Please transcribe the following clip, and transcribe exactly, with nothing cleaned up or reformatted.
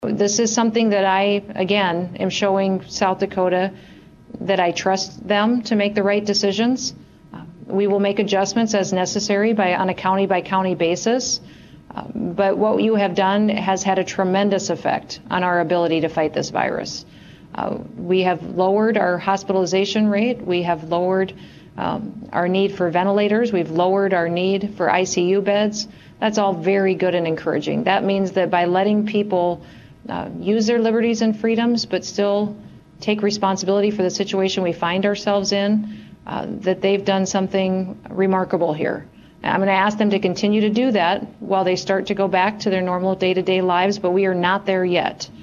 This is something that I, again, am showing South Dakota that I trust them to make the right decisions. Uh, we will make adjustments as necessary by on a county by county basis. Uh, but what you have done has had a tremendous effect on our ability to fight this virus. Uh, we have lowered our hospitalization rate. We have lowered um, our need for ventilators. We've lowered our need for I C U beds. That's all very good and encouraging. That means that by letting people uh, use their liberties and freedoms, but still take responsibility for the situation we find ourselves in, uh, that they've done something remarkable here. I'm going to ask them to continue to do that while they start to go back to their normal day-to-day lives, but we are not there yet.